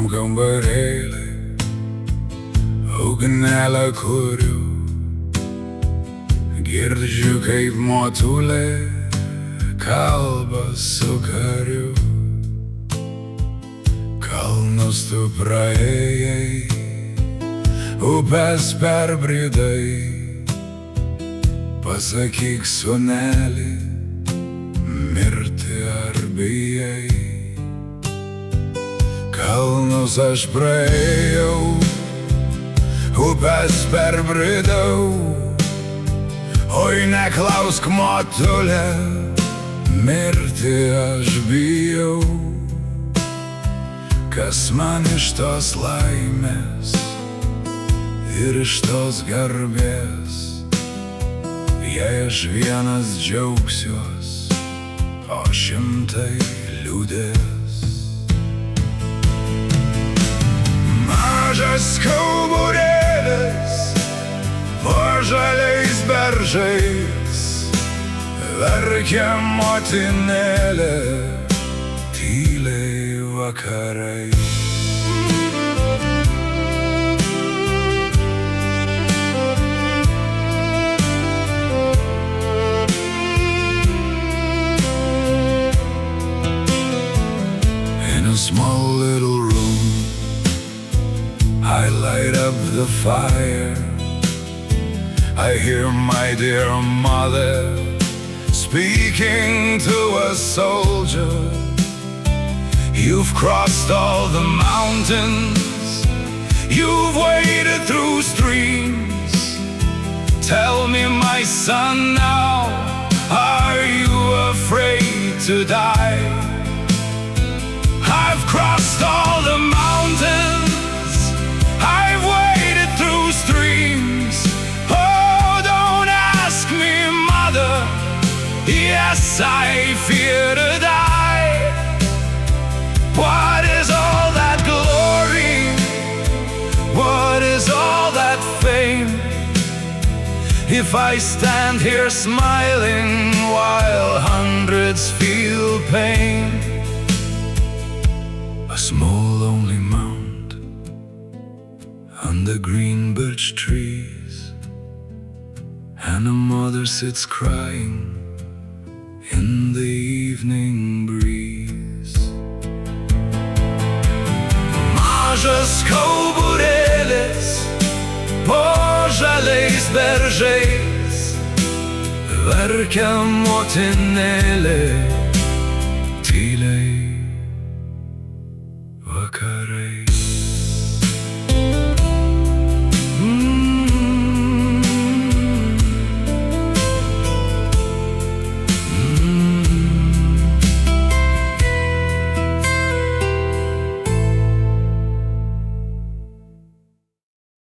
kambarėlį, ugnelę kuriu, girdžiu kaip motulė kalba su kariu. Kalnus tu praėjai, upes perbridai, pasakyk sūneli, mirti ar bijai. Kalnus aš praėjau, upes perbridau, oi neklausk motulė, mirti aš bijau. Kas man iš tos laimės ir iš tos garbės, jei aš vienas džiaugsiuos, o šimtai liūdės. Mažas kauburėlis po žaliais beržais, verkia motinėlė tyliai vakarais. In a small little room, I light up the fire. I hear my dear mother speaking to a soldier. You've crossed all the mountains, you've waded through streams. Tell me, my son, now, are you afraid to die? I've crossed all the mountains, I've waded through streams. Oh, don't ask me, mother, yes, I fear to die. What is all that glory? What is all that fame, if I stand here smiling while hundreds feel pain? A small lonely mound under green birch trees, and a mother sits crying in the evening breeze. Mažas kauburėlis po žaliais beržais, verkia motinėlė